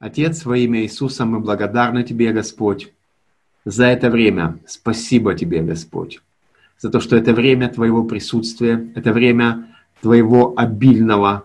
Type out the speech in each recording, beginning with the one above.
Отец, во имя Иисуса, мы благодарны Тебе, Господь, за это время. Спасибо Тебе, Господь, за то, что это время Твоего присутствия, это время Твоего обильного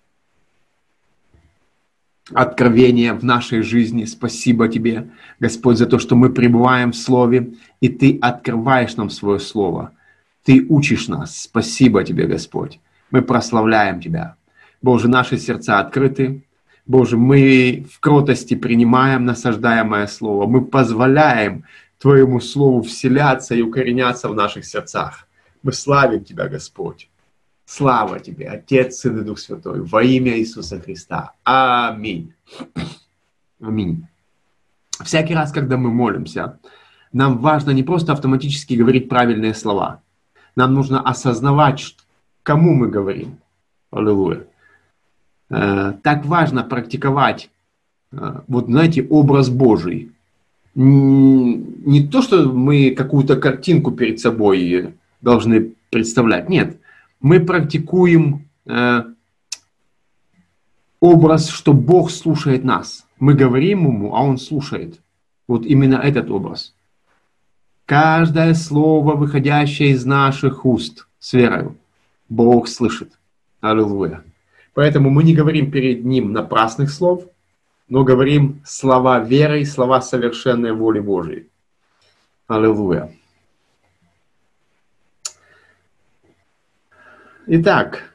откровения в нашей жизни. Спасибо Тебе, Господь, за то, что мы пребываем в Слове, и Ты открываешь нам свое Слово. Ты учишь нас. Спасибо Тебе, Господь. Мы прославляем Тебя. Боже, наши сердца открыты. Боже, мы в кротости принимаем насаждаемое Слово. Мы позволяем Твоему Слову вселяться и укореняться в наших сердцах. Мы славим Тебя, Господь. Слава Тебе, Отец, Сын и Дух Святой, во имя Иисуса Христа. Аминь. Аминь. Всякий раз, когда мы молимся, нам важно не просто автоматически говорить правильные слова. Нам нужно осознавать, кому мы говорим. Аллилуйя. Так важно практиковать, вот знаете, образ Божий. Не то, что мы какую-то картинку перед собой должны представлять. Нет. Мы практикуем образ, что Бог слушает нас. Мы говорим Ему, а Он слушает. Вот именно этот образ. Каждое слово, выходящее из наших уст, с верою, Бог слышит. Аллилуйя. Поэтому мы не говорим перед Ним напрасных слов, но говорим слова веры, слова совершенной воли Божией. Аллилуйя. Итак,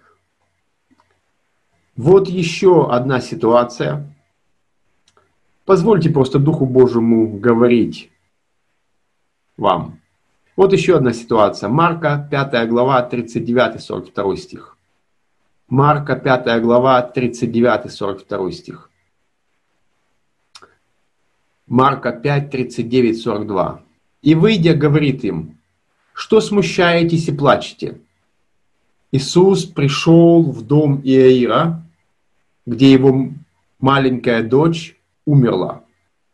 вот еще одна ситуация. Позвольте просто Духу Божьему говорить вам. Вот еще одна ситуация. Марка, 5 глава, 39-42 стих. Марка, 5 глава, 39-42 стих. Марка 5, 39, 42. «И, выйдя, говорит им, что смущаетесь и плачете? Иисус пришел в дом Иаира, где его маленькая дочь умерла».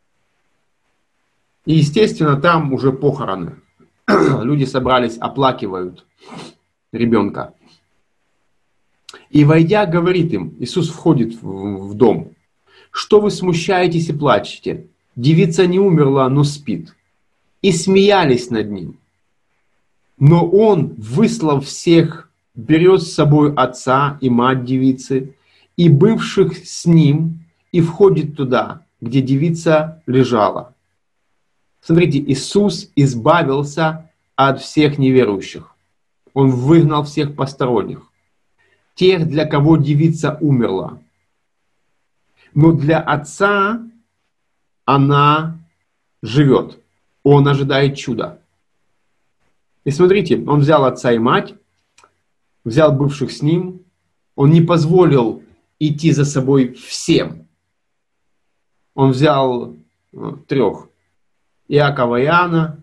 И, естественно, там уже похороны. Люди собрались, оплакивают ребенка. И, войдя, говорит им, Иисус входит в дом, что вы смущаетесь и плачете? Девица не умерла, но спит. И смеялись над ним. Но он, выслав всех, берет с собой отца и мать девицы, и бывших с ним, и входит туда, где девица лежала. Смотрите, Иисус избавился от всех неверующих. Он выгнал всех посторонних. Тех, для кого девица умерла. Но для отца она живет. Он ожидает чуда. И смотрите, он взял отца и мать, взял бывших с ним. Он не позволил идти за собой всем. Он взял 3. Иакова, Иоанна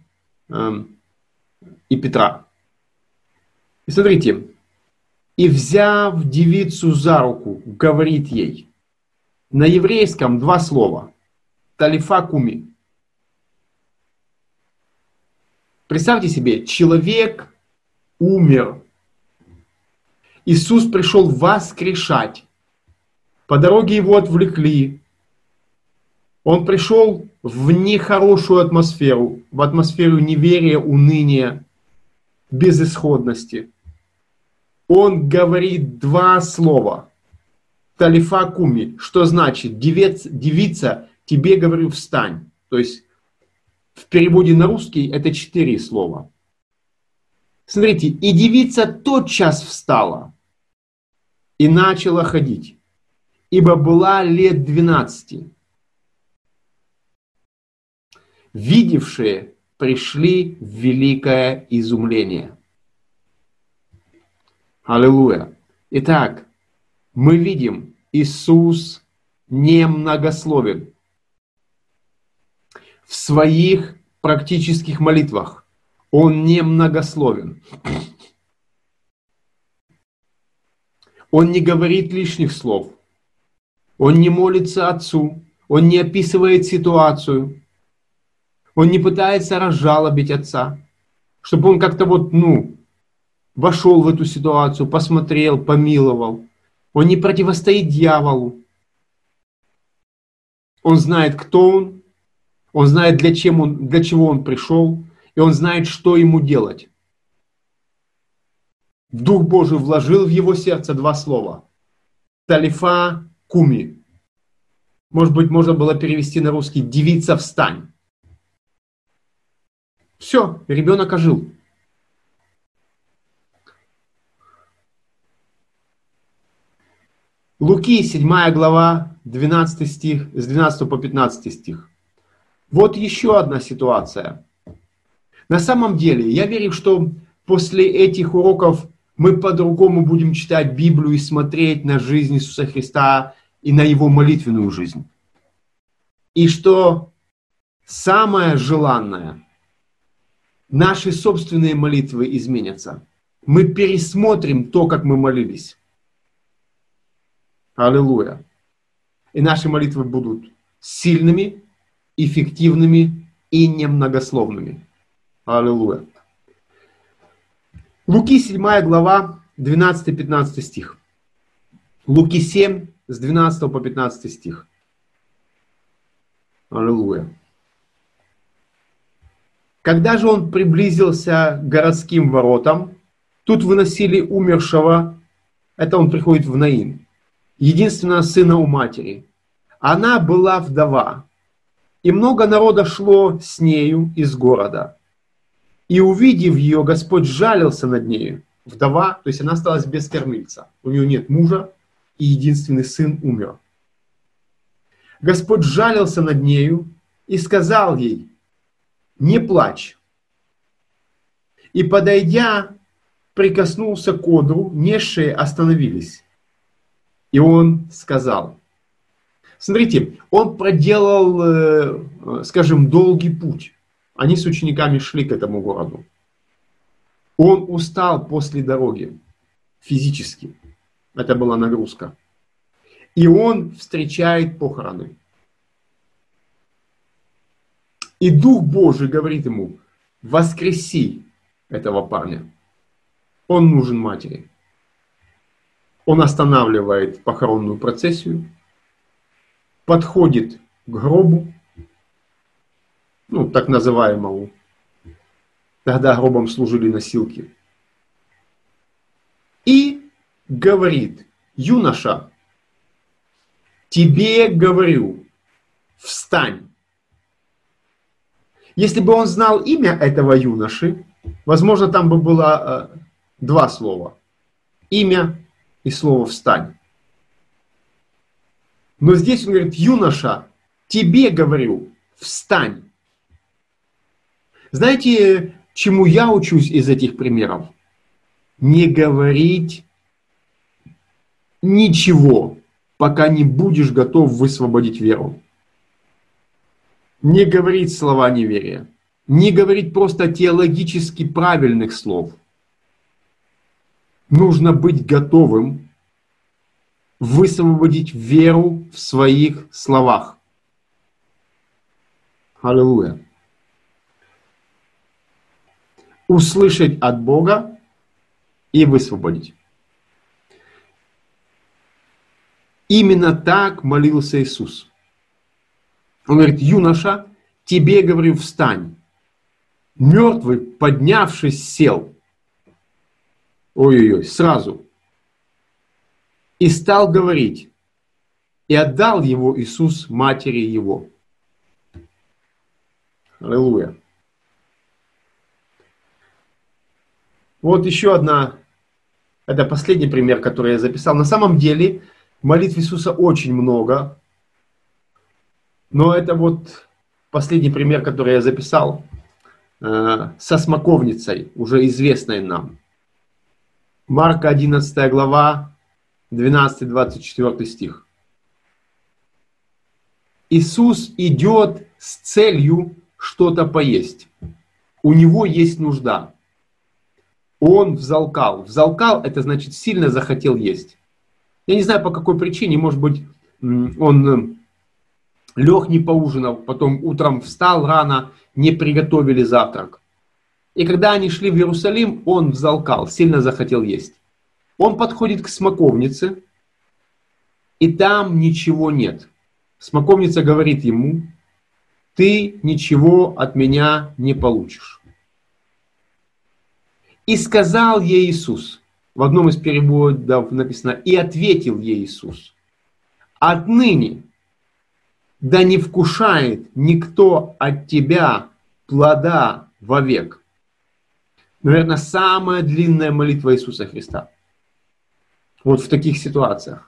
и Петра. И смотрите, и взяв девицу за руку, говорит ей. На еврейском 2 слова. Талифа куми. Представьте себе, человек умер. Иисус пришел воскрешать. По дороге его отвлекли. Он пришел в нехорошую атмосферу, в атмосферу неверия, уныния, безысходности. Он говорит 2 слова. Талифа куми, что значит девица, тебе говорю, встань. То есть в переводе на русский это 4 слова. Смотрите, и девица тотчас встала и начала ходить, ибо была лет 12. Видевшие пришли в великое изумление. Аллилуйя. Итак, мы видим, Иисус немногословен в своих практических молитвах. Он немногословен. Он не говорит лишних слов. Он не молится Отцу. Он не описывает ситуацию. Он не пытается разжалобить Отца, чтобы он как-то вошел в эту ситуацию, посмотрел, помиловал. Он не противостоит дьяволу. Он знает, кто он знает, для чего он пришел, и он знает, что ему делать. Дух Божий вложил в его сердце два слова. Талифа куми. Может быть, можно было перевести на русский «девица, встань». Все, ребенок ожил. Луки, 7 глава, 12 стих, с 12 по 15 стих. Вот еще одна ситуация. На самом деле, я верю, что после этих уроков мы по-другому будем читать Библию и смотреть на жизнь Иисуса Христа и на Его молитвенную жизнь. И что самое желанное, наши собственные молитвы изменятся. Мы пересмотрим то, как мы молились. Аллилуйя. И наши молитвы будут сильными, эффективными и немногословными. Аллилуйя. Луки 7 глава, 12-15 стих. Луки 7, с 12 по 15 стих. Аллилуйя. Когда же он приблизился к городским воротам, тут выносили умершего, это он приходит в Наин, единственного сына у матери. Она была вдова, и много народа шло с нею из города. И увидев ее, Господь жалился над нею. Вдова, то есть она осталась без кормильца. У нее нет мужа, и единственный сын умер. Господь жалился над нею и сказал ей: не плачь. И, подойдя, прикоснулся к одру, несшие остановились. И он сказал. Смотрите, он проделал, скажем, долгий путь. Они с учениками шли к этому городу. Он устал после дороги физически. Это была нагрузка. И он встречает похороны. И Дух Божий говорит ему: воскреси этого парня. Он нужен матери. Он останавливает похоронную процессию, подходит к гробу, так называемому. Тогда гробом служили носилки. И говорит: юноша, тебе говорю, встань. Если бы он знал имя этого юноши, возможно, там бы было два слова. Имя и слово «встань». Но здесь он говорит: юноша, тебе говорю, встань. Знаете, чему я учусь из этих примеров? Не говорить ничего, пока не будешь готов высвободить веру. Не говорить слова неверия. Не говорить просто теологически правильных слов. Нужно быть готовым высвободить веру в своих словах. Аллилуйя. Услышать от Бога и высвободить. Именно так молился Иисус. Он говорит: юноша, тебе говорю, встань. Мертвый, поднявшись, сел. Ой-ой-ой, сразу. И стал говорить. И отдал его Иисус матери его. Аллилуйя. Вот еще одна, это последний пример, который я записал. На самом деле молитв Иисуса очень много. Но это вот последний пример, который я записал, со смоковницей, уже известной нам. Марка 11 глава, 12-24 стих. Иисус идет с целью что-то поесть. У него есть нужда. Он взалкал. Взалкал — это значит сильно захотел есть. Я не знаю, по какой причине. Может быть, он лег не поужинал, потом утром встал рано, не приготовили завтрак. И когда они шли в Иерусалим, он взалкал, сильно захотел есть. Он подходит к смоковнице, и там ничего нет. Смоковница говорит ему: ты ничего от меня не получишь. И сказал ей Иисус, в одном из переводов написано, и ответил ей Иисус: отныне да не вкушает никто от тебя плода вовек. Наверное, самая длинная молитва Иисуса Христа. Вот в таких ситуациях.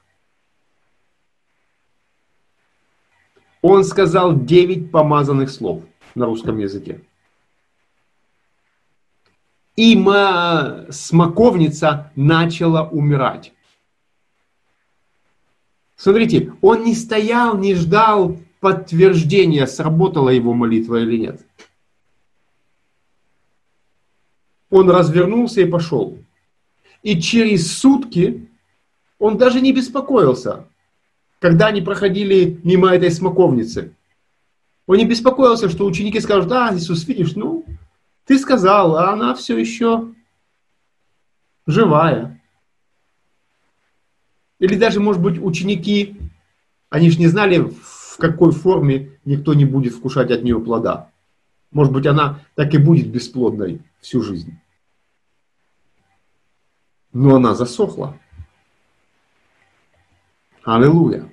Он сказал 9 помазанных слов на русском языке. И смоковница начала умирать. Смотрите, он не стоял, не ждал подтверждения, сработала его молитва или нет. Он развернулся и пошел. И через сутки он даже не беспокоился, когда они проходили мимо этой смоковницы. Он не беспокоился, что ученики скажут: а, Иисус, видишь, ты сказал, а она все еще живая. Или даже, может быть, ученики, они же не знали, в какой форме никто не будет вкушать от нее плода. Может быть, она так и будет бесплодной всю жизнь. Но она засохла. Аллилуйя.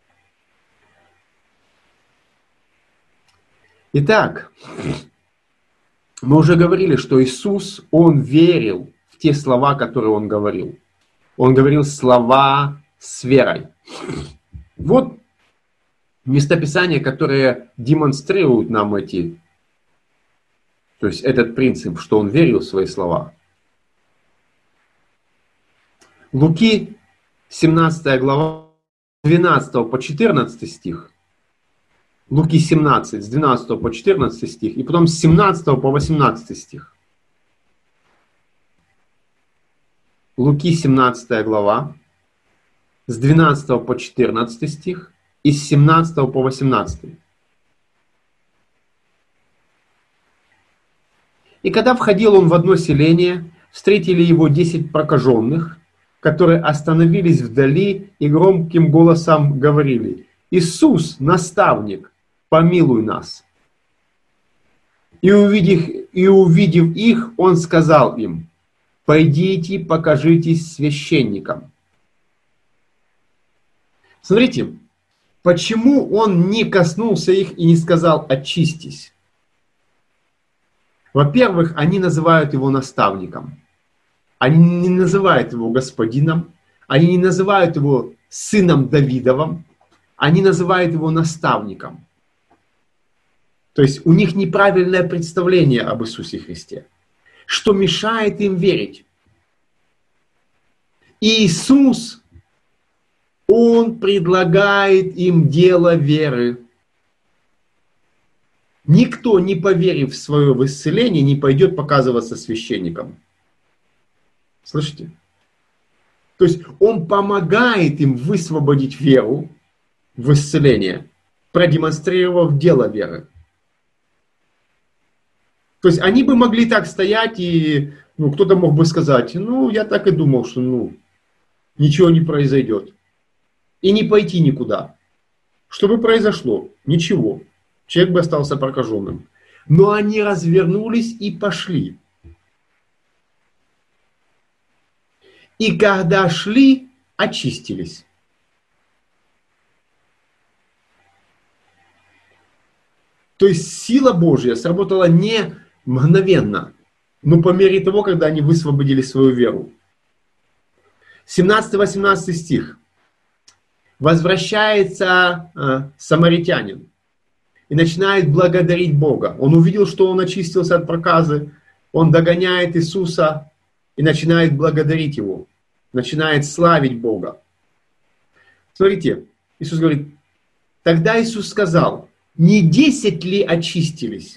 Итак, мы уже говорили, что Иисус, Он верил в те слова, которые Он говорил. Он говорил слова с верой. Вот местописания, которые демонстрируют нам то есть этот принцип, что Он верил в свои слова. Луки, 17 глава, 12 по 14 стих. Луки 17, с 12 по 14 стих, и потом с 17 по 18 стих. Луки 17 глава, с 12 по 14 стих и с 17 по 18. И когда входил он в одно селение, встретили его 10 прокаженных, которые остановились вдали и громким голосом говорили: «Иисус, наставник, помилуй нас». И увидев их, он сказал им: «Пойдите, покажитесь священникам». Смотрите, почему он не коснулся их и не сказал: «Очистись»? Во-первых, они называют его наставником. Они не называют его господином. Они не называют его сыном Давидовым. Они называют его наставником. То есть у них неправильное представление об Иисусе Христе, что мешает им верить. И Иисус, Он предлагает им дело веры. Никто, не поверив в свое исцеление, не пойдет показываться священником. Слышите? То есть Он помогает им высвободить веру в исцеление, продемонстрировав дело веры. То есть они бы могли так стоять, и кто-то мог бы сказать: я так и думал, что ничего не произойдет. И не пойти никуда. Что бы произошло? Ничего. Человек бы остался прокаженным. Но они развернулись и пошли. И когда шли, очистились. То есть сила Божья сработала не мгновенно, но по мере того, когда они высвободили свою веру. 17-18 стих. Возвращается самаритянин и начинает благодарить Бога. Он увидел, что он очистился от проказы. Он догоняет Иисуса и начинает благодарить Его. Начинает славить Бога. Смотрите, Иисус говорит: тогда Иисус сказал: не 10 ли очистились?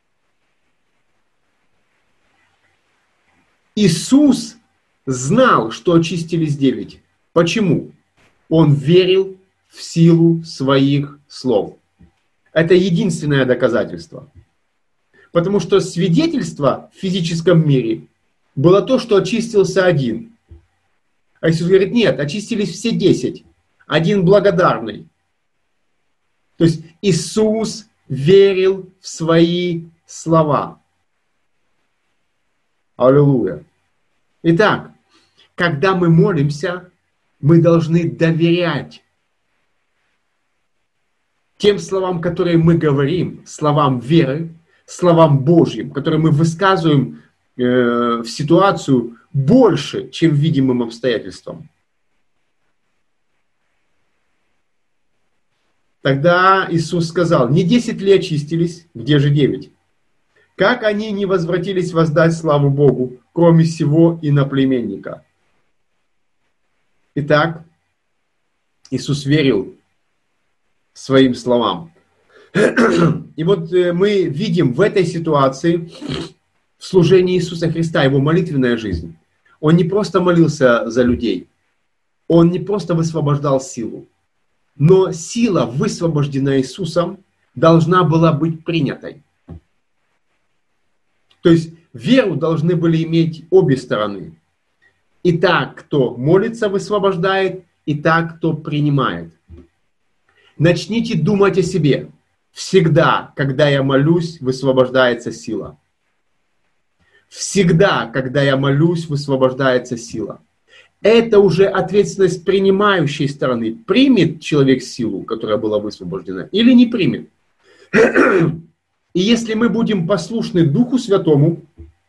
Иисус знал, что очистились 9. Почему? Он верил в силу своих слов. Это единственное доказательство. Потому что свидетельство в физическом мире было то, что очистился один. А Иисус говорит: нет, очистились все 10. Один благодарный. То есть Иисус верил в свои слова. Аллилуйя. Итак, когда мы молимся, мы должны доверять тем словам, которые мы говорим, словам веры, словам Божьим, которые мы высказываем в ситуацию больше, чем видимым обстоятельствам. Тогда Иисус сказал: не 10 ли очистились, где же 9? Как они не возвратились воздать славу Богу, кроме сего иноплеменника? Итак, Иисус верил своим словам. И вот мы видим в этой ситуации в служении Иисуса Христа, его молитвенная жизнь. Он не просто молился за людей, он не просто высвобождал силу, но сила, высвобожденная Иисусом, должна была быть принятой. То есть веру должны были иметь обе стороны. И так, кто молится, высвобождает, и так, кто принимает. Начните думать о себе. Всегда, когда я молюсь, высвобождается сила. Всегда, когда я молюсь, высвобождается сила. Это уже ответственность принимающей стороны. Примет человек силу, которая была высвобождена, или не примет. И если мы будем послушны Духу Святому,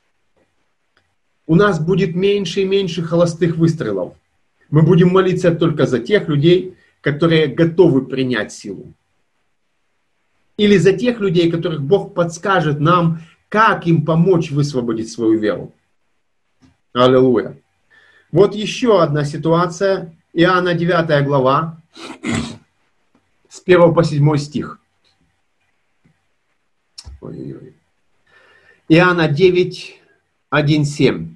у нас будет меньше и меньше холостых выстрелов. Мы будем молиться только за тех людей, которые готовы принять силу. Или за тех людей, которых Бог подскажет нам, как им помочь высвободить свою веру. Аллилуйя. Вот еще одна ситуация. Иоанна 9 глава, с 1 по 7 стих. Ой-ой-ой. Иоанна 9, 1, 7.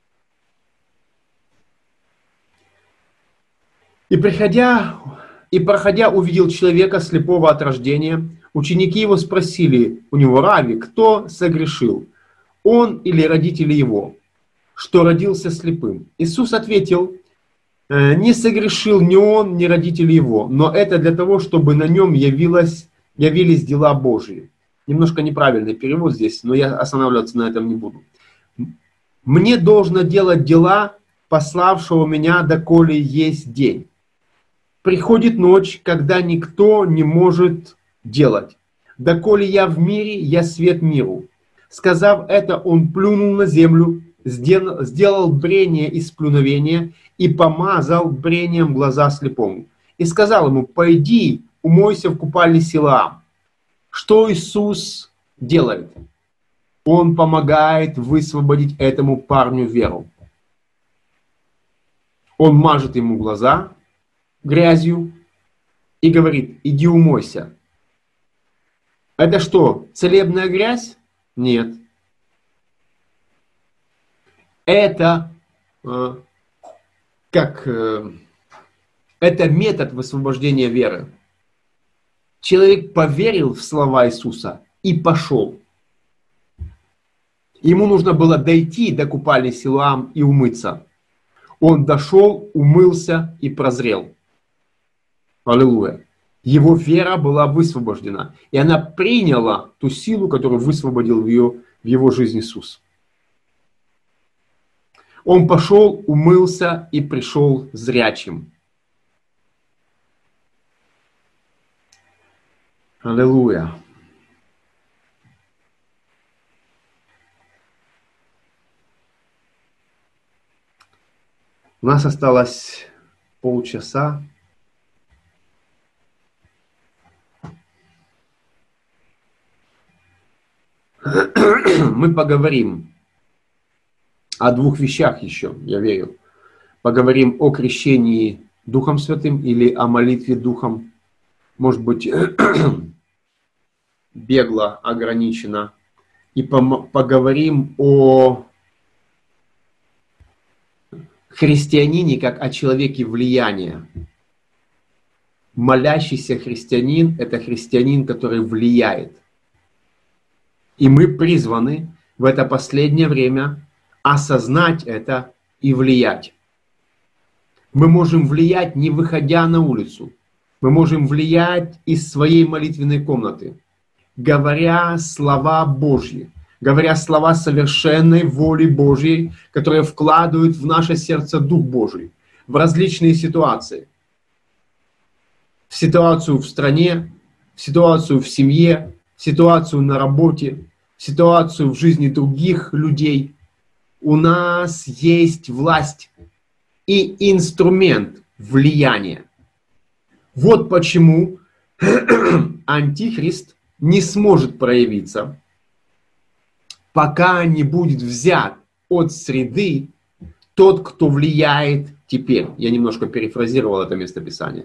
И проходя, увидел человека слепого от рождения. Ученики его спросили у него: Рави, кто согрешил, он или родители его, что родился слепым? Иисус ответил: не согрешил ни он, ни родители его, но это для того, чтобы на нем явились дела Божии. Немножко неправильный перевод здесь, но я останавливаться на этом не буду. Мне должно делать дела пославшего меня, доколе есть день. Приходит ночь, когда никто не может делать. Доколе я в мире, я свет миру. Сказав это, он плюнул на землю, сделал брение из плюновения и помазал брением глаза слепому. И сказал ему: пойди, умойся в купальне Силаам. Что Иисус делает? Он помогает высвободить этому парню веру. Он мажет ему глаза грязью и говорит: иди умойся. Это что, целебная грязь? Нет. Это это метод высвобождения веры. Человек поверил в слова Иисуса и пошел. Ему нужно было дойти до купальни Силаам и умыться. Он дошел, умылся и прозрел. Аллилуйя. Его вера была высвобождена. И она приняла ту силу, которую высвободил в его жизнь Иисус. Он пошел, умылся и пришел зрячим. Аллилуйя. У нас осталось полчаса. Мы поговорим о двух вещах еще, я верю. Поговорим о крещении Духом Святым или о молитве Духом. Может быть, бегло, ограничено. И поговорим о христианине как о человеке влияния. Молящийся христианин – это христианин, который влияет. И мы призваны в это последнее время осознать это и влиять. Мы можем влиять, не выходя на улицу. Мы можем влиять из своей молитвенной комнаты, говоря слова Божьи, говоря слова совершенной воли Божьей, которые вкладывают в наше сердце Дух Божий, в различные ситуации. В ситуацию в стране, в ситуацию в семье, в ситуацию на работе, в ситуацию в жизни других людей. У нас есть власть и инструмент влияния. Вот почему Антихрист не сможет проявиться, пока не будет взят от среды тот, кто влияет теперь. Я немножко перефразировал это местописание.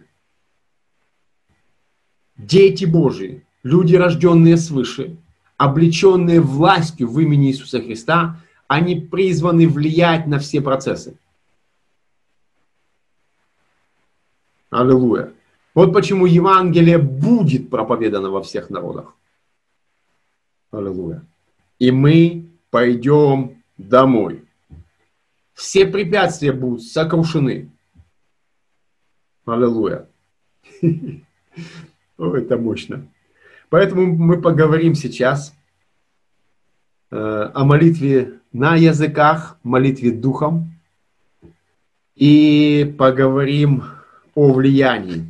Дети Божии, люди, рожденные свыше, облеченные властью в имени Иисуса Христа, они призваны влиять на все процессы. Аллилуйя. Вот почему Евангелие будет проповедано во всех народах. Аллилуйя. И мы пойдем домой. Все препятствия будут сокрушены. Аллилуйя. О, это мощно. Поэтому мы поговорим сейчас о молитве на языках, молитве духом. И поговорим о влиянии.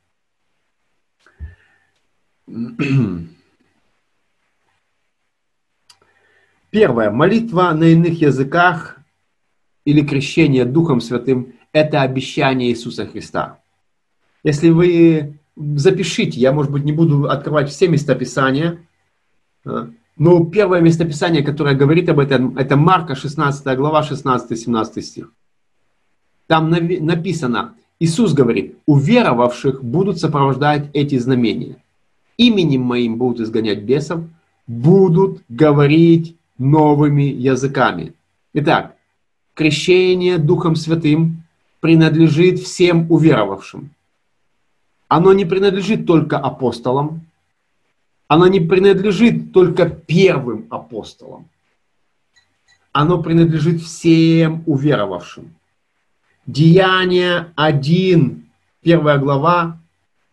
Первое. Молитва на иных языках или крещение Духом Святым – это обещание Иисуса Христа. Если вы запишите, я, может быть, не буду открывать все местописания, но первое местописание, которое говорит об этом, это Марка, 16 глава, 16-17 стих. Там написано, Иисус говорит, уверовавших будут сопровождать эти знамения. Именем моим будут изгонять бесов, будут говорить новыми языками. Итак, крещение Духом Святым принадлежит всем уверовавшим. Оно не принадлежит только апостолам, оно не принадлежит только первым апостолам. Оно принадлежит всем уверовавшим. Деяния 1, 1 глава,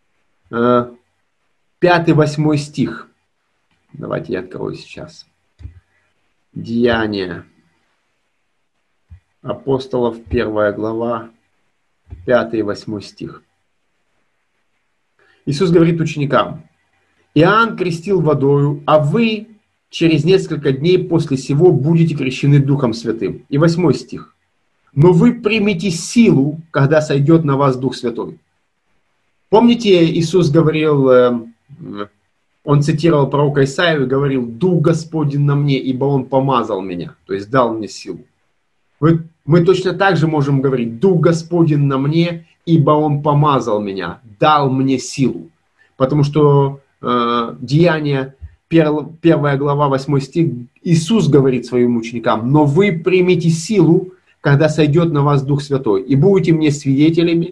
5-8 стих. Давайте я открою сейчас. Деяния апостолов, 1 глава, 5-8 стих. Иисус говорит ученикам, Иоанн крестил водою, а вы через несколько дней после сего будете крещены Духом Святым. И 8 стих. Но вы примете силу, когда сойдет на вас Дух Святой. Помните, Иисус говорил, он цитировал пророка Исаию и говорил, Дух Господень на мне, ибо Он помазал меня, то есть дал мне силу. Мы точно так же можем говорить, Дух Господень на мне, ибо Он помазал меня, дал мне силу. Потому что Деяния, 1 глава, 8 стих, Иисус говорит своим ученикам, но вы примете силу, когда сойдет на вас Дух Святой, и будете мне свидетелями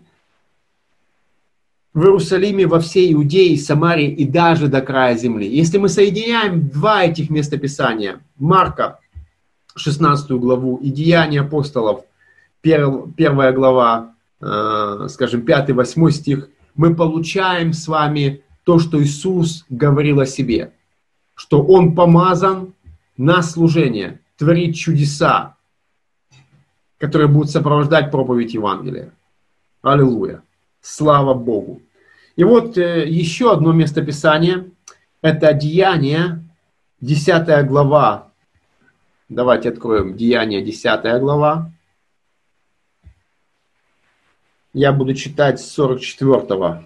в Иерусалиме, во всей Иудее, Самарии и даже до края земли. Если мы соединяем два этих местописания, Марка, 16 главу, и Деяния апостолов, 1 глава, скажем, 5-8 стих, мы получаем с вами то, что Иисус говорил о себе, что Он помазан на служение, творить чудеса, которые будут сопровождать проповедь Евангелия. Аллилуйя! Слава Богу! И вот еще одно местописание, это Деяния, 10 глава. Давайте откроем Деяния, 10 глава. Я буду читать с 44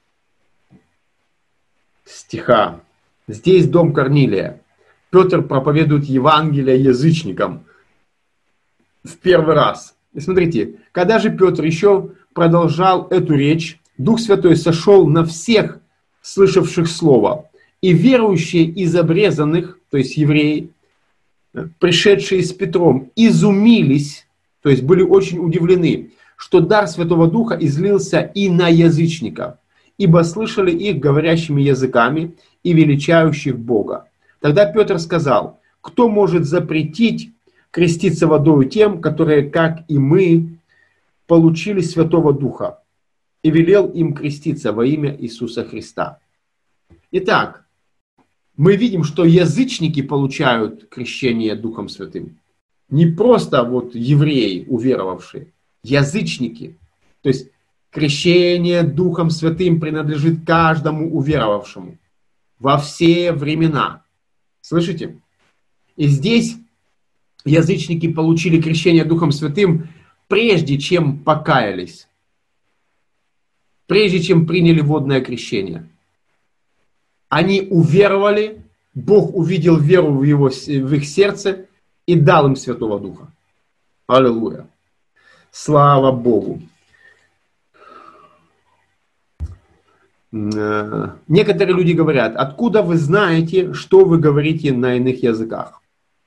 стиха. Здесь дом Корнилия. Петр проповедует Евангелие язычникам в первый раз. И смотрите, когда же Петр еще продолжал эту речь, Дух Святой сошел на всех, слышавших слово. И верующие из обрезанных, то есть евреи, пришедшие с Петром, изумились, то есть были очень удивлены, что дар Святого Духа излился и на язычников, ибо слышали их говорящими языками и величающих Бога. Тогда Петр сказал, кто может запретить креститься водою тем, которые, как и мы, получили Святого Духа? и велел им креститься во имя Иисуса Христа. Итак, мы видим, что язычники получают крещение Духом Святым. Не просто вот евреи, уверовавшие, язычники. То есть крещение Духом Святым принадлежит каждому уверовавшему во все времена. Слышите? И здесь язычники получили крещение Духом Святым, прежде чем покаялись, прежде чем приняли водное крещение. Они уверовали, Бог увидел веру в их сердце и дал им Святого Духа. Аллилуйя. Слава Богу. Некоторые люди говорят: откуда вы знаете, что вы говорите на иных языках?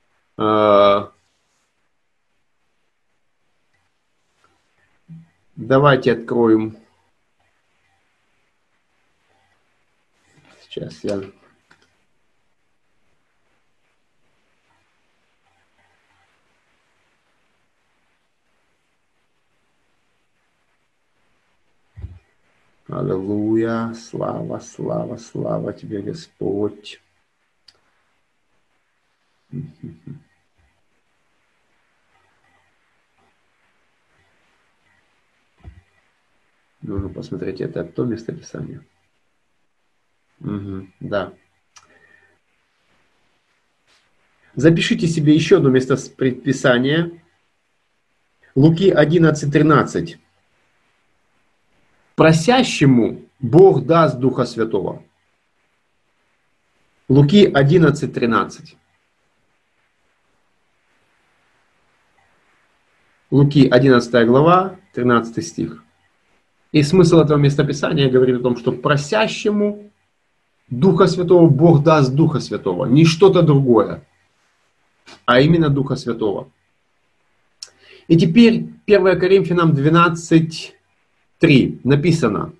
Давайте откроем. Сейчас я... Аллилуйя, слава, слава, слава тебе, Господь. Нужно посмотреть, это то местописание. Да. Запишите себе еще одно местописание. Луки 11:13. Просящему Бог даст Духа Святого. Луки 11:13. Луки 11 глава, 13 стих. И смысл этого местописания говорит о том, что просящему Духа Святого Бог даст Духа Святого. Не что-то другое, а именно Духа Святого. И теперь 1 Коринфянам 12:3 написано.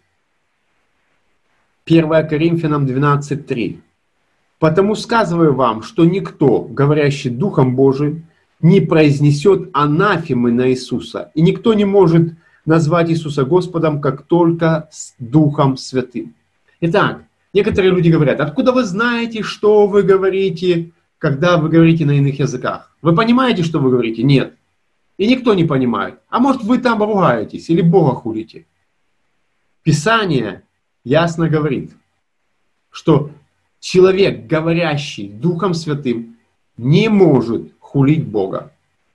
1 Коринфянам 12:3. «Потому сказываю вам, что никто, говорящий Духом Божиим, не произнесет анафемы на Иисуса, и никто не может назвать Иисуса Господом, как только с Духом Святым». Итак, некоторые люди говорят: откуда вы знаете, что вы говорите, когда вы говорите на иных языках? Вы понимаете, что вы говорите? Нет. И никто не понимает. А может, вы там ругаетесь или Бога хулите? Писание ясно говорит, что человек, говорящий Духом Святым, не может хулить Бога.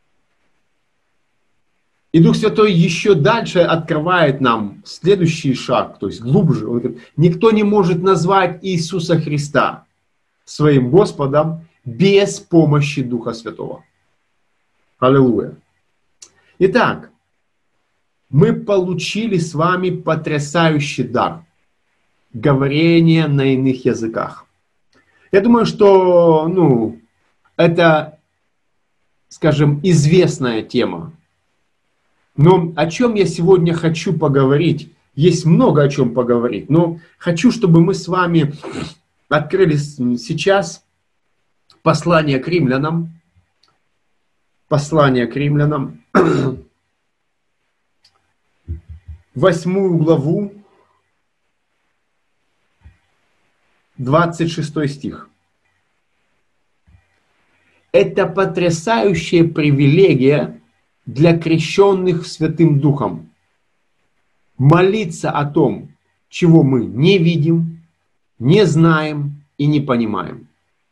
И Дух Святой еще дальше открывает нам следующий шаг, то есть глубже. Он говорит: никто не может назвать Иисуса Христа своим Господом без помощи Духа Святого. Аллилуйя. Итак, мы получили с вами потрясающий дар говорения на иных языках. Я думаю, что это, скажем, известная тема. Но о чем я сегодня хочу поговорить? Есть много о чем поговорить, но хочу, чтобы мы с вами открыли сейчас послание к римлянам. Послание к римлянам, 8 главу, 26 стих. Это потрясающая привилегия для крещенных Святым Духом. Молиться о том, чего мы не видим, не знаем и не понимаем.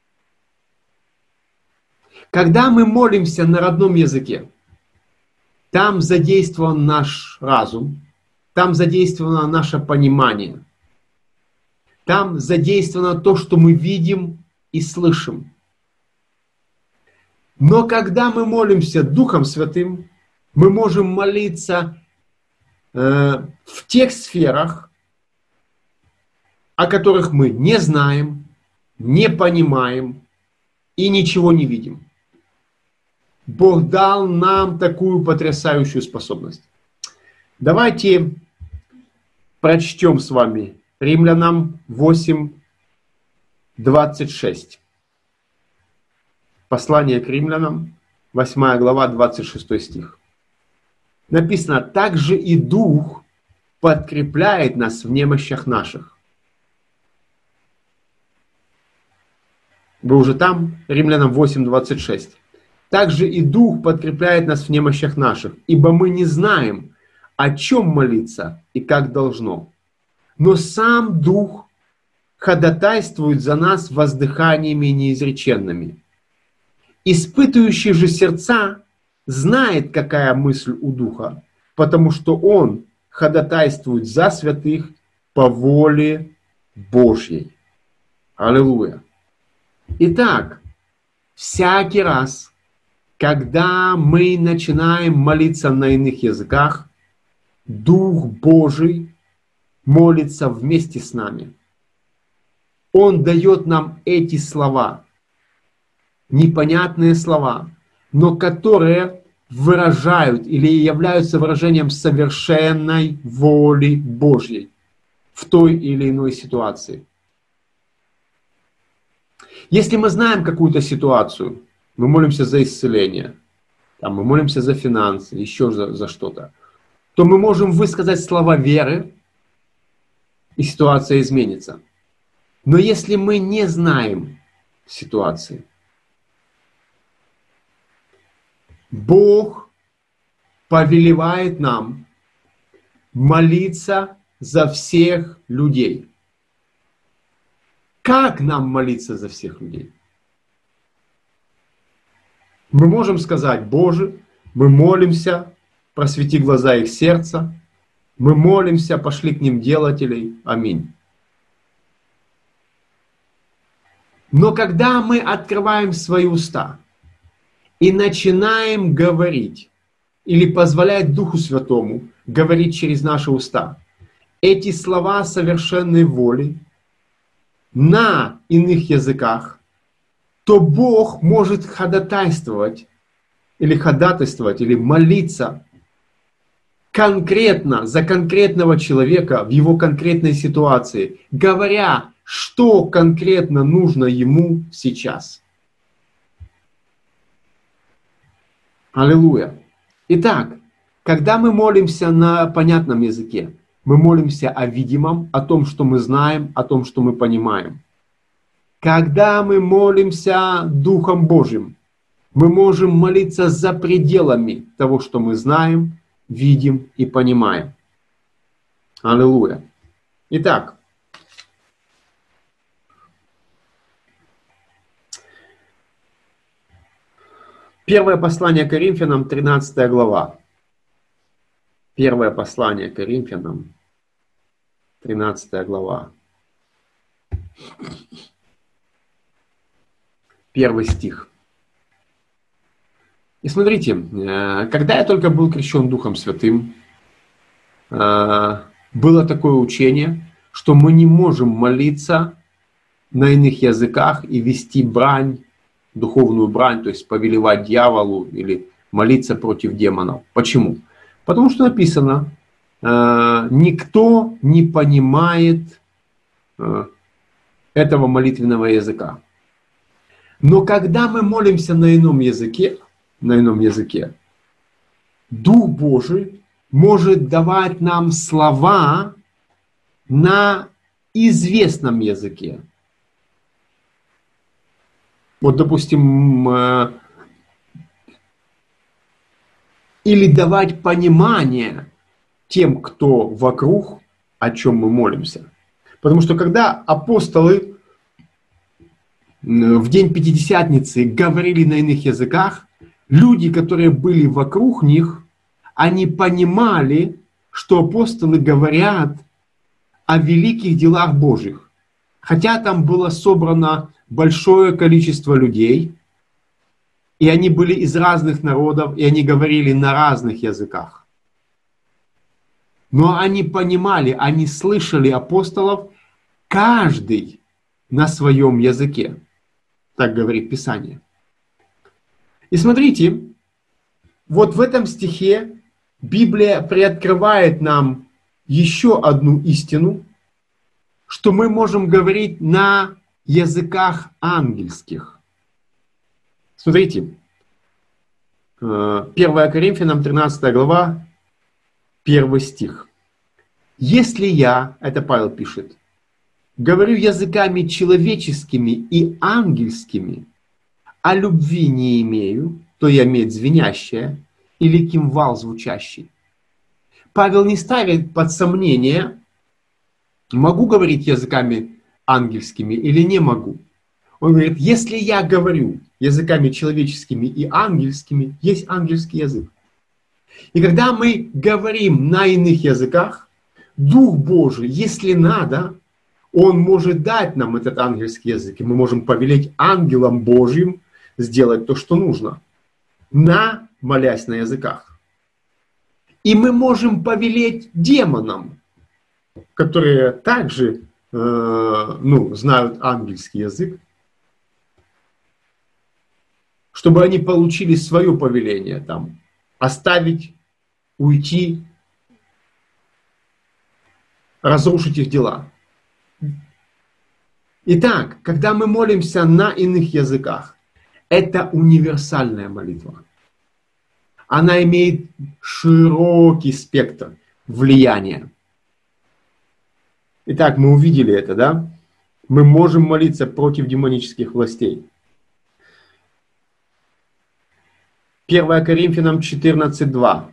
Когда мы молимся на родном языке, там задействован наш разум, там задействовано наше понимание, там задействовано то, что мы видим и слышим. Но когда мы молимся Духом Святым, мы можем молиться в тех сферах, о которых мы не знаем, не понимаем и ничего не видим. Бог дал нам такую потрясающую способность. Давайте прочтем с вами Римлянам 8:26. Послание к Римлянам, 8 глава, 26 стих. Написано: также и Дух подкрепляет нас в немощах наших. Вы уже там? Римлянам 8:26. Также и Дух подкрепляет нас в немощах наших, ибо мы не знаем, о чем молиться и как должно. Но сам Дух ходатайствует за нас воздыханиями неизреченными. Испытывающий же сердца знает, какая мысль у Духа, потому что Он ходатайствует за святых по воле Божьей. Аллилуйя. Итак, всякий раз, когда мы начинаем молиться на иных языках, Дух Божий молится вместе с нами. Он дает нам эти слова, непонятные слова, но которые выражают или являются выражением совершенной воли Божьей в той или иной ситуации. Если мы знаем какую-то ситуацию, мы молимся за исцеление, там, мы молимся за финансы, еще за что-то, то мы можем высказать слова веры, и ситуация изменится. Но если мы не знаем ситуации, Бог повелевает нам молиться за всех людей. Как нам молиться за всех людей? Мы можем сказать: Боже, мы молимся, просвети глаза их сердца, мы молимся, пошли к ним делателей. Аминь. Но когда мы открываем свои уста и начинаем говорить, или позволять Духу Святому говорить через наши уста, эти слова совершенной воли на иных языках, то Бог может ходатайствовать, или молиться конкретно за конкретного человека в его конкретной ситуации, говоря, что конкретно нужно ему сейчас. Аллилуйя. Итак, когда мы молимся на понятном языке, мы молимся о видимом, о том, что мы знаем, о том, что мы понимаем. Когда мы молимся Духом Божьим, мы можем молиться за пределами того, что мы знаем, видим и понимаем. Аллилуйя. Итак, первое послание Коринфянам, 13 глава. Первое послание Коринфянам, 13 глава. 1 стих. И смотрите, когда я только был крещен Духом Святым, было такое учение, что мы не можем молиться на иных языках и вести брань, духовную брань, то есть повелевать дьяволу или молиться против демонов. Почему? Потому что написано, никто не понимает этого молитвенного языка. Но когда мы молимся на ином языке, Дух Божий может давать нам слова на известном языке. Вот, допустим, или давать понимание тем, кто вокруг, о чем мы молимся. Потому что когда апостолы в день Пятидесятницы говорили на иных языках, люди, которые были вокруг них, они понимали, что апостолы говорят о великих делах Божьих. Хотя там было собрано большое количество людей, и они были из разных народов, и они говорили на разных языках. Но они понимали, они слышали апостолов, каждый на своем языке. Так говорит Писание. И смотрите, вот в этом стихе Библия приоткрывает нам еще одну истину, что мы можем говорить на языках ангельских. Смотрите, 1 Коринфянам 13 глава, 1 стих. Если я, это Павел пишет, говорю языками человеческими и ангельскими, а любви не имею, то я медь звенящая или кимвал звучащий. Павел не ставит под сомнение, могу говорить языками ангельскими или не могу. Он говорит, если я говорю языками человеческими и ангельскими, есть ангельский язык. И когда мы говорим на иных языках, Дух Божий, если надо, Он может дать нам этот ангельский язык. И мы можем повелеть ангелам Божьим сделать то, что нужно, молясь на языках. И мы можем повелеть демонам, которые также знают ангельский язык, чтобы они получили свое повеление, там, оставить, уйти, разрушить их дела. Итак, когда мы молимся на иных языках, это универсальная молитва. Она имеет широкий спектр влияния. Итак, мы увидели это, да? Мы можем молиться против демонических властей. 1 Коринфянам 14:2.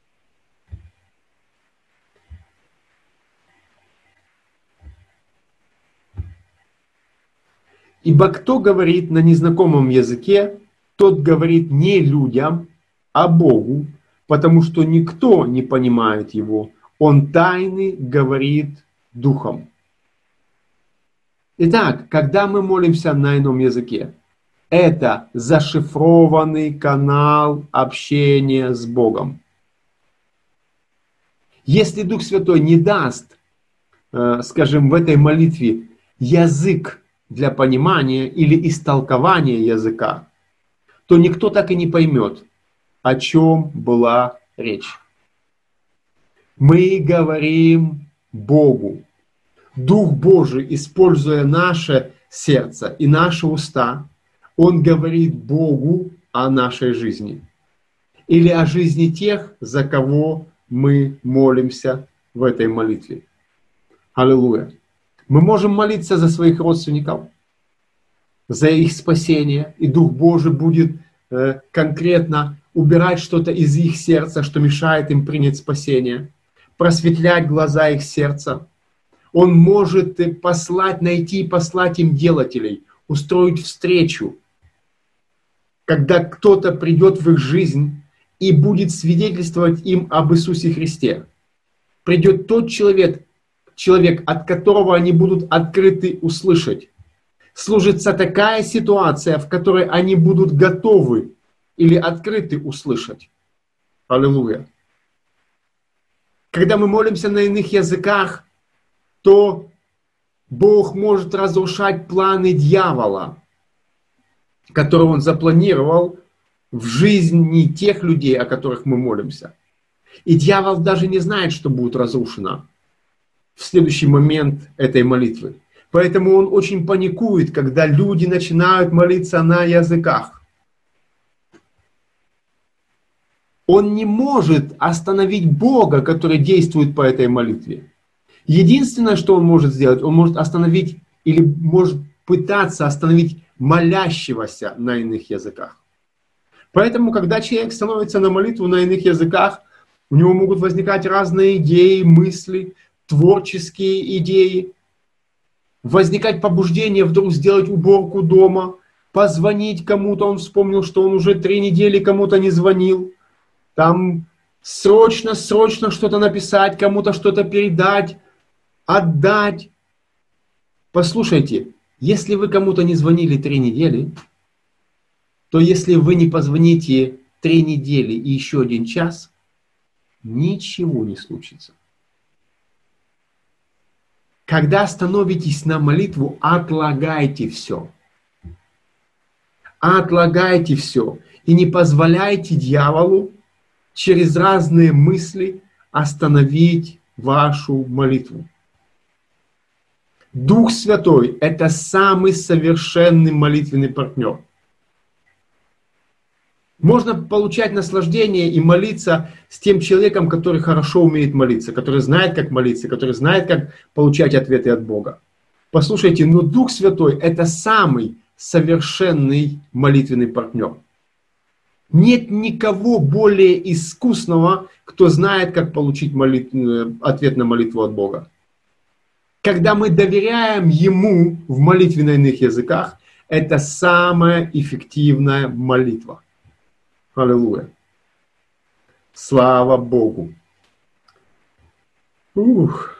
Ибо кто говорит на незнакомом языке, тот говорит не людям, а Богу, потому что никто не понимает его. Он тайны говорит духом. Итак, когда мы молимся на ином языке, это зашифрованный канал общения с Богом. Если Дух Святой не даст, скажем, в этой молитве язык для понимания или истолкования языка, то никто так и не поймет, о чем была речь. Мы говорим Богу. Дух Божий, используя наше сердце и наши уста, Он говорит Богу о нашей жизни. Или о жизни тех, за кого мы молимся в этой молитве. Аллилуйя. Мы можем молиться за своих родственников, за их спасение, и Дух Божий будет конкретно убирать что-то из их сердца, что мешает им принять спасение, просветлять глаза их сердца. Он может найти и послать им делателей, устроить встречу, когда кто-то придет в их жизнь и будет свидетельствовать им об Иисусе Христе. Придет тот человек, от которого они будут открыты услышать. Служится такая ситуация, в которой они будут готовы или открыты услышать. Аллилуйя. Когда мы молимся на иных языках, то Бог может разрушать планы дьявола, которые Он запланировал в жизни тех людей, о которых мы молимся. И дьявол даже не знает, что будет разрушено в следующий момент этой молитвы. Поэтому он очень паникует, когда люди начинают молиться на языках. Он не может остановить Бога, который действует по этой молитве. Единственное, что он может сделать, он может остановить или может пытаться остановить молящегося на иных языках. Поэтому, когда человек становится на молитву на иных языках, у него могут возникать разные идеи, мысли, творческие идеи, возникать побуждение вдруг сделать уборку дома, позвонить кому-то, он вспомнил, что он уже 3 недели кому-то не звонил, там срочно что-то написать, кому-то что-то передать, отдать. Послушайте, если вы кому-то не звонили 3 недели, то если вы не позвоните 3 недели и еще 1 час, ничего не случится. Когда становитесь на молитву, отлагайте все. Отлагайте все. И не позволяйте дьяволу через разные мысли остановить вашу молитву. Дух Святой – это самый совершенный молитвенный партнер. Можно получать наслаждение и молиться с тем человеком, который хорошо умеет молиться, который знает, как молиться, который знает, как получать ответы от Бога. Послушайте, но Дух Святой – это самый совершенный молитвенный партнер. Нет никого более искусного, кто знает, как получить ответ на молитву от Бога. Когда мы доверяем Ему в молитве на иных языках, это самая эффективная молитва. Аллилуйя. Слава Богу. Ух.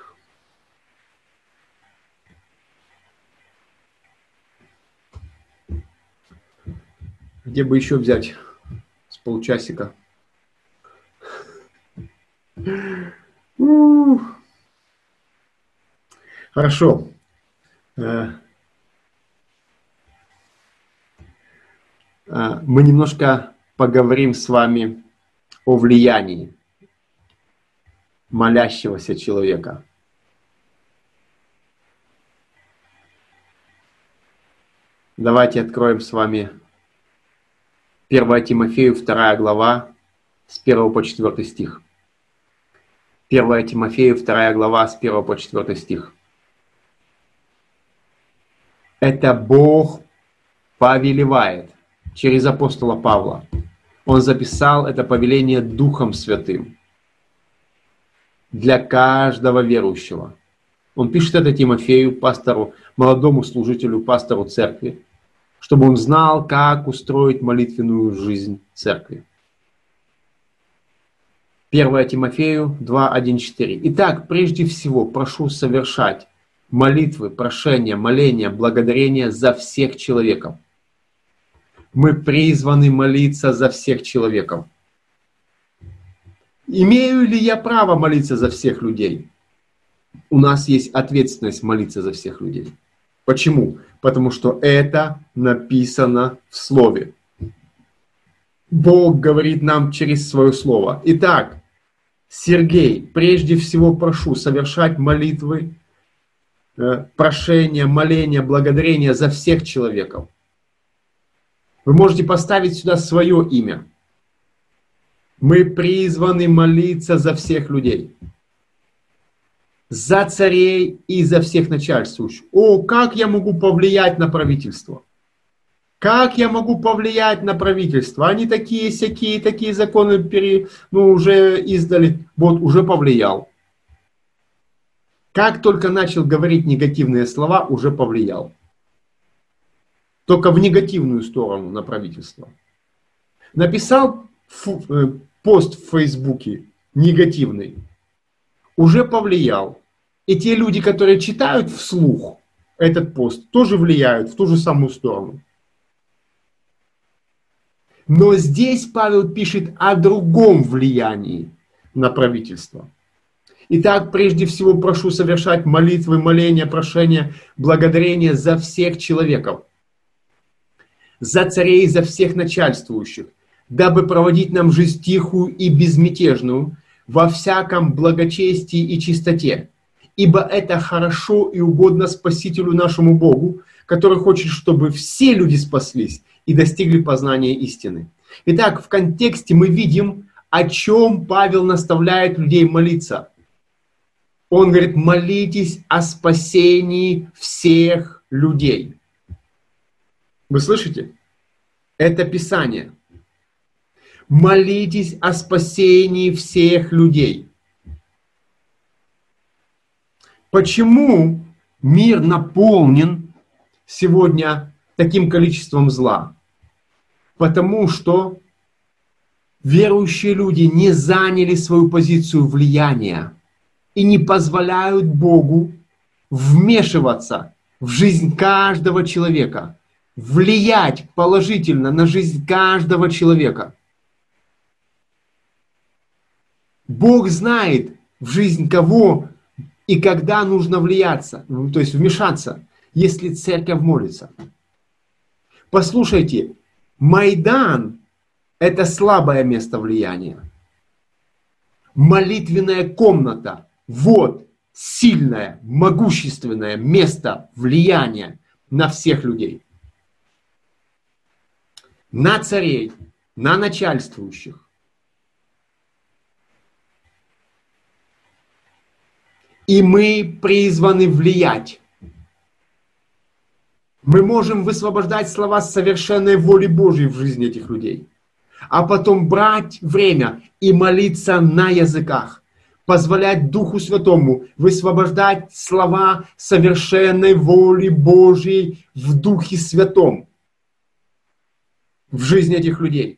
Где бы еще взять с полчасика? Ух. Хорошо. Мы немножко поговорим с вами о влиянии молящегося человека. Давайте откроем с вами 1 Тимофею 2 глава с 1 по 4 стих. 1 Тимофею 2 глава с 1 по 4 стих. Это Бог повелевает через апостола Павла. Он записал это повеление Духом Святым для каждого верующего. Он пишет это Тимофею, пастору, молодому служителю, пастору церкви, чтобы он знал, как устроить молитвенную жизнь церкви. 1 Тимофею 2:1-4. Итак, прежде всего прошу совершать молитвы, прошения, моления, благодарения за всех человеков. Мы призваны молиться за всех человеков. Имею ли я право молиться за всех людей? У нас есть ответственность молиться за всех людей. Почему? Потому что это написано в Слове. Бог говорит нам через свое Слово. Итак, Сергей, прежде всего прошу совершать молитвы, прошения, моления, благодарения за всех человеков. Вы можете поставить сюда свое имя. Мы призваны молиться за всех людей. За царей и за всех начальствующих. О, как я могу повлиять на правительство? Как я могу повлиять на правительство? Они такие-сякие, такие законы уже издали. Вот, уже повлиял. Как только начал говорить негативные слова, уже повлиял. Только в негативную сторону на правительство. Написал пост в Фейсбуке негативный, уже повлиял. И те люди, которые читают вслух этот пост, тоже влияют в ту же самую сторону. Но здесь Павел пишет о другом влиянии на правительство. Итак, прежде всего прошу совершать молитвы, моления, прошения, благодарения за всех человеков, за царей, за всех начальствующих, дабы проводить нам жизнь тихую и безмятежную, во всяком благочестии и чистоте. Ибо это хорошо и угодно Спасителю нашему Богу, который хочет, чтобы все люди спаслись и достигли познания истины. Итак, в контексте мы видим, о чем Павел наставляет людей молиться. Он говорит, молитесь о спасении всех людей. Вы слышите? Это Писание. Молитесь о спасении всех людей. Почему мир наполнен сегодня таким количеством зла? Потому что верующие люди не заняли свою позицию влияния и не позволяют Богу вмешиваться в жизнь каждого человека, влиять положительно на жизнь каждого человека. Бог знает в жизнь кого и когда нужно влияться, то есть вмешаться, если церковь молится. Послушайте, Майдан – это слабое место влияния. Молитвенная комната – вот сильное, могущественное место влияния на всех людей. На царей, на начальствующих. И мы призваны влиять. Мы можем высвобождать слова совершенной воли Божьей в жизни этих людей. А потом брать время и молиться на языках. Позволять Духу Святому высвобождать слова совершенной воли Божьей в Духе Святом в жизни этих людей.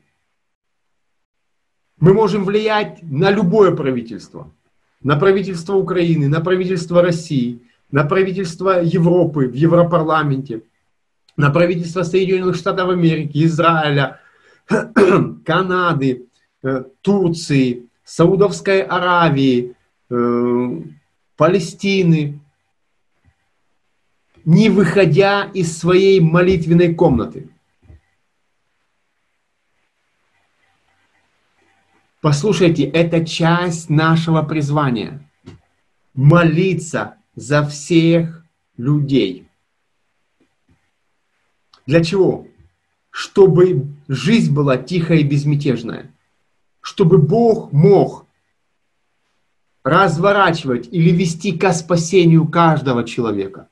Мы можем влиять на любое правительство. На правительство Украины, на правительство России, на правительство Европы в Европарламенте, на правительство Соединенных Штатов Америки, Израиля, Канады, Турции, Саудовской Аравии, Палестины, не выходя из своей молитвенной комнаты. Послушайте, это часть нашего призвания. Молиться за всех людей. Для чего? Чтобы жизнь была тихая и безмятежная. Чтобы Бог мог разворачивать или вести ко спасению каждого человека.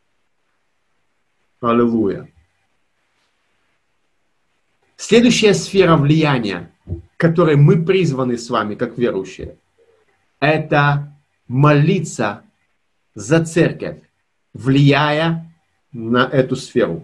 Аллилуйя. Следующая сфера влияния, к которой мы призваны с вами, как верующие, это молиться за церковь, влияя на эту сферу.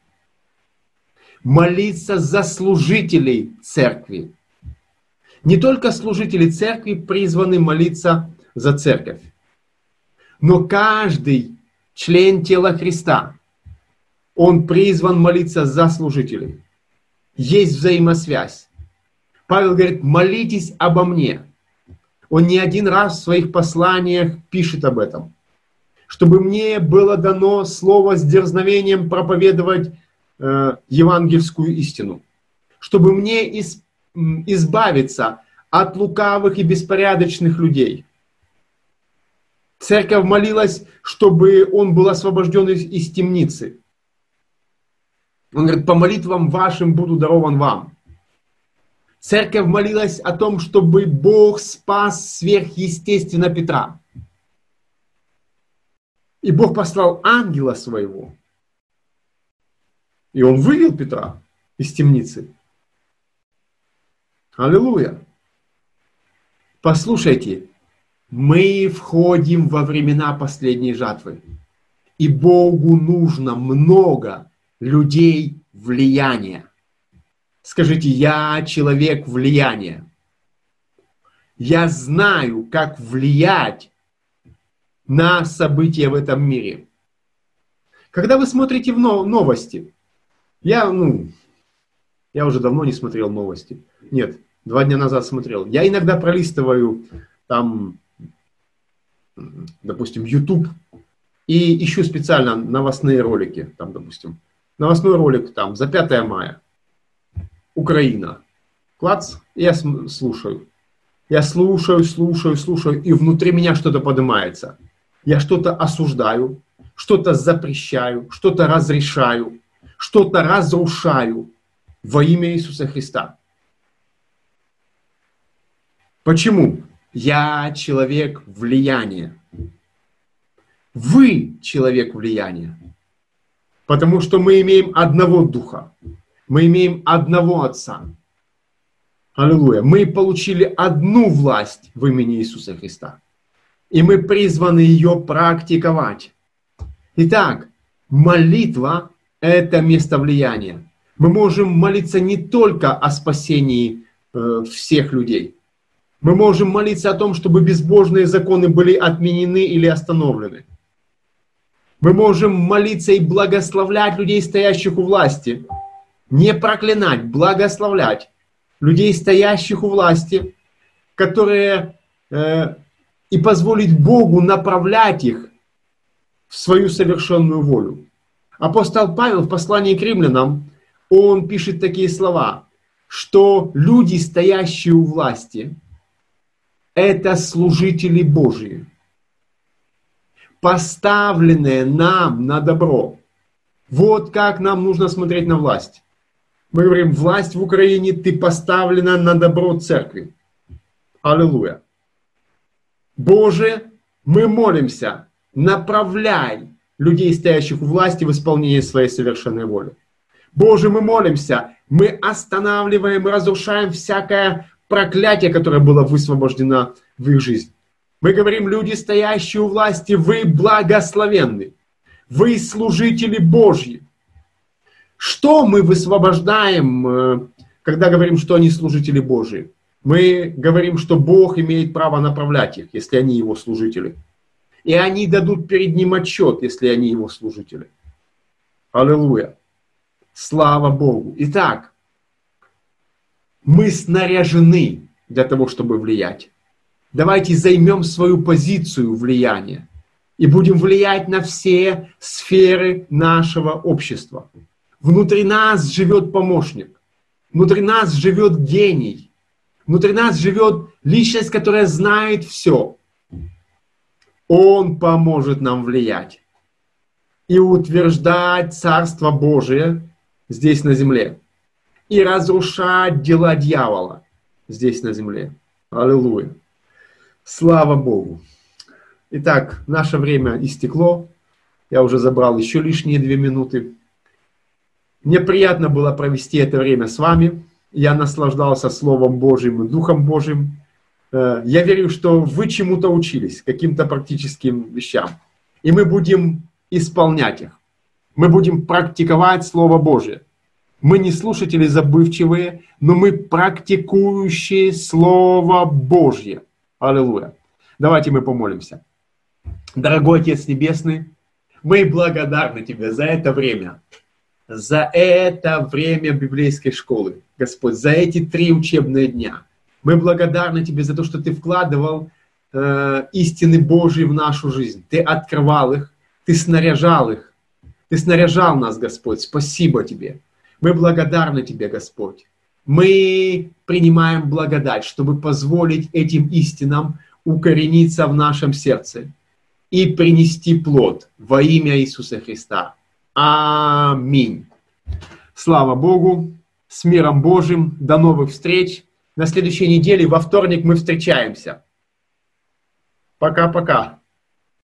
Молиться за служителей церкви. Не только служители церкви призваны молиться за церковь, но каждый член тела Христа, он призван молиться за служителей. Есть взаимосвязь. Павел говорит, молитесь обо мне. Он не один раз в своих посланиях пишет об этом. Чтобы мне было дано слово с дерзновением проповедовать евангельскую истину. Чтобы мне избавиться от лукавых и беспорядочных людей. Церковь молилась, чтобы он был освобожден из темницы. Он говорит, по молитвам вашим буду дарован вам. Церковь молилась о том, чтобы Бог спас сверхъестественно Петра. И Бог послал ангела своего. И он вывел Петра из темницы. Аллилуйя. Послушайте, мы входим во времена последней жатвы. И Богу нужно много людей влияния. Скажите, я человек влияния. Я знаю, как влиять на события в этом мире. Когда вы смотрите в новости, я уже давно не смотрел новости. Нет, 2 дня назад смотрел. Я иногда пролистываю там, допустим, YouTube и ищу специально новостные ролики. Там, допустим, новостной ролик там за 5 мая. Украина. Клац, и я слушаю. Я слушаю, и внутри меня что-то поднимается. Я что-то осуждаю, что-то запрещаю, что-то разрешаю, что-то разрушаю во имя Иисуса Христа. Почему? Я человек влияния. Вы человек влияния. Потому что мы имеем одного Духа. Мы имеем одного Отца. Аллилуйя. Мы получили одну власть в имени Иисуса Христа. И мы призваны ее практиковать. Итак, молитва – это место влияния. Мы можем молиться не только о спасении всех людей. Мы можем молиться о том, чтобы безбожные законы были отменены или остановлены. Мы можем молиться и благословлять людей, стоящих у власти. Не проклинать, благословлять людей, стоящих у власти, которые и позволить Богу направлять их в свою совершенную волю. Апостол Павел в послании к римлянам, он пишет такие слова, что люди, стоящие у власти, это служители Божьи, поставленные нам на добро. Вот как нам нужно смотреть на власть. Мы говорим, власть в Украине, ты поставлена на добро церкви. Аллилуйя. Боже, мы молимся, направляй людей, стоящих у власти, в исполнение своей совершенной воли. Боже, мы молимся, мы останавливаем, разрушаем всякое проклятие, которое было высвобождено в их жизнь. Мы говорим, люди, стоящие у власти, вы благословенны, вы служители Божьи. Что мы высвобождаем, когда говорим, что они служители Божьи? Мы говорим, что Бог имеет право направлять их, если они Его служители. И они дадут перед Ним отчет, если они Его служители. Аллилуйя. Слава Богу. Итак, мы снаряжены для того, чтобы влиять. Давайте займем свою позицию влияния и будем влиять на все сферы нашего общества. Внутри нас живет помощник, внутри нас живет гений, внутри нас живет личность, которая знает все. Он поможет нам влиять и утверждать Царство Божие здесь на земле и разрушать дела дьявола здесь на земле. Аллилуйя. Слава Богу. Итак, наше время истекло. Я уже забрал еще лишние 2 минуты. Мне приятно было провести это время с вами. Я наслаждался Словом Божьим и Духом Божьим. Я верю, что вы чему-то учились, каким-то практическим вещам. И мы будем исполнять их. Мы будем практиковать Слово Божие. Мы не слушатели забывчивые, но мы практикующие Слово Божье. Аллилуйя. Давайте мы помолимся. Дорогой Отец Небесный, мы благодарны Тебе за это время. За это время библейской школы, Господь, за эти 3 учебные дня. Мы благодарны Тебе за то, что Ты вкладывал истины Божьи в нашу жизнь. Ты открывал их, Ты снаряжал их. Ты снаряжал нас, Господь. Спасибо Тебе. Мы благодарны Тебе, Господь. Мы принимаем благодать, чтобы позволить этим истинам укорениться в нашем сердце и принести плод во имя Иисуса Христа. Аминь. Слава Богу. С миром Божьим. До новых встреч. На следующей неделе, во вторник, мы встречаемся. Пока-пока.